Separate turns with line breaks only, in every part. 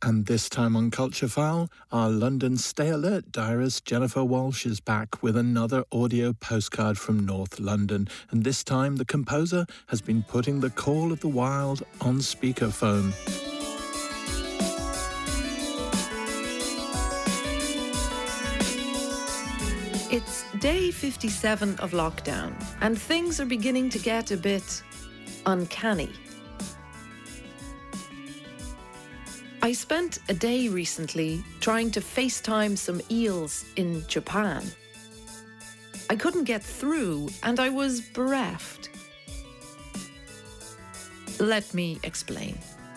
And this time on Culture File, our London Stay Alert diarist Jennifer Walsh is back with another audio postcard from North London. And this time the composer has been putting the call of the wild on speakerphone.
It's day 57 of lockdown, and things are beginning to get a bit uncanny. I spent a day recently trying to FaceTime some eels in Japan. I couldn't get through and I was bereft. Let me explain.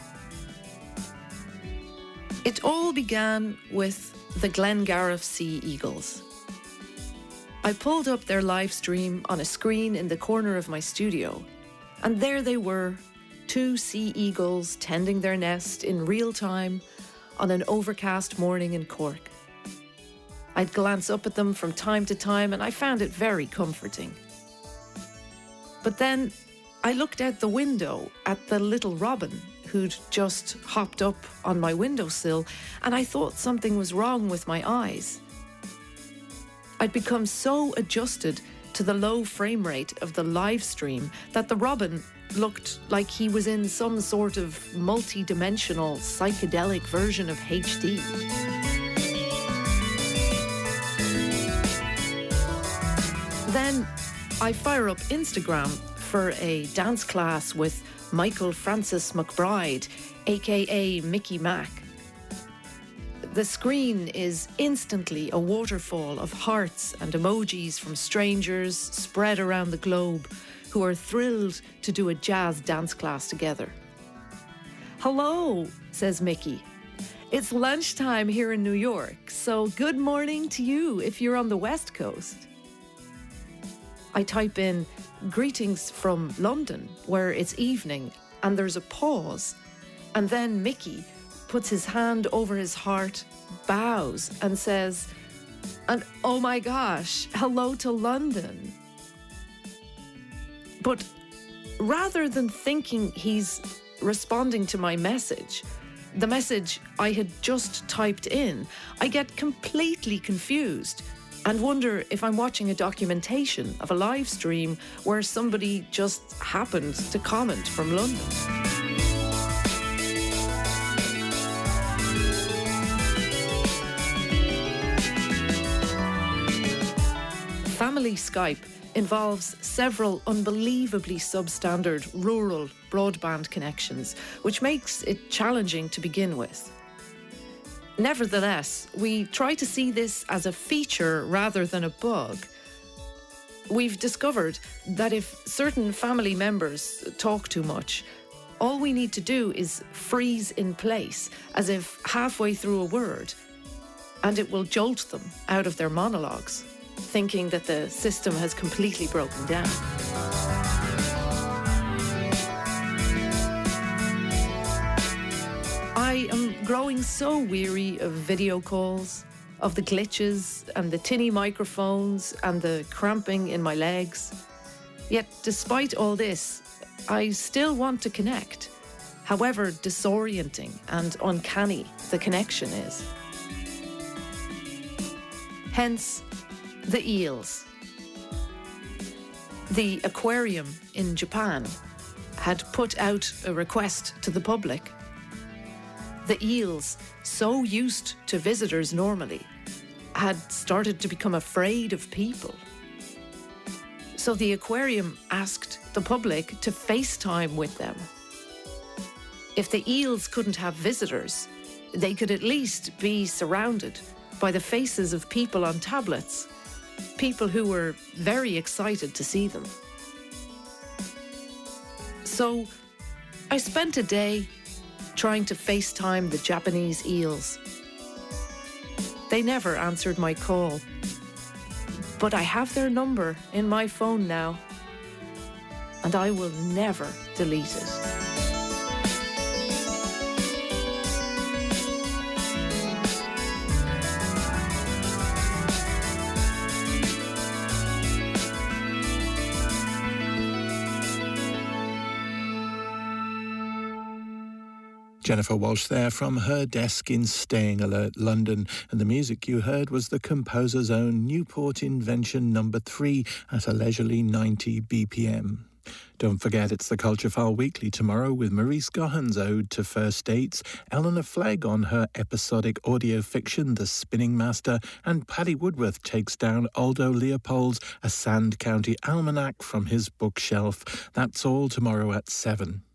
It all began with the Glengariff Sea Eagles. I pulled up their live stream on a screen in the corner of my studio, and there they were, 2 sea eagles tending their nest in real time on an overcast morning in Cork. I'd glance up at them from time to time and I found it very comforting. But then I looked out the window at the little robin who'd just hopped up on my windowsill, and I thought something was wrong with my eyes. I'd become so adjusted to the low frame rate of the live stream that the robin looked like he was in some sort of multi-dimensional psychedelic version of HD. Then I fire up Instagram for a dance class with Michael Francis McBride, aka Mickey Mac. The screen is instantly a waterfall of hearts and emojis from strangers spread around the globe who are thrilled to do a jazz dance class together. "Hello," says Mickey. "It's lunchtime here in New York, so good morning to you if you're on the West Coast." I type in "greetings from London," where it's evening, and there's a pause, and then Mickey puts his hand over his heart, bows, and says, "And oh my gosh, hello to London." But rather than thinking he's responding to my message, the message I had just typed in, I get completely confused and wonder if I'm watching a documentation of a live stream where somebody just happened to comment from London. Family Skype involves several unbelievably substandard rural broadband connections, which makes it challenging to begin with. Nevertheless, we try to see this as a feature rather than a bug. We've discovered that if certain family members talk too much, all we need to do is freeze in place, as if halfway through a word, and it will jolt them out of their monologues, thinking that the system has completely broken down. I am growing so weary of video calls, of the glitches and the tinny microphones and the cramping in my legs. Yet despite all this, I still want to connect, however disorienting and uncanny the connection is. Hence, the eels. The aquarium in Japan had put out a request to the public. The eels, so used to visitors normally, had started to become afraid of people. So the aquarium asked the public to FaceTime with them. If the eels couldn't have visitors, they could at least be surrounded by the faces of people on tablets, people who were very excited to see them. So I spent a day trying to FaceTime the Japanese eels. They never answered my call, but I have their number in my phone now, and I will never delete it.
Jennifer Walshe there from her desk in Staying Alert London, and the music you heard was the composer's own Newport Invention No. 3 at a leisurely 90 BPM. Don't forget it's the Culture File Weekly tomorrow with Maurice Gohan's Ode to First Dates, Eleanor Flegg on her episodic audio fiction The Spinning Master, and Paddy Woodworth takes down Aldo Leopold's A Sand County Almanac from his bookshelf. That's all tomorrow at 7.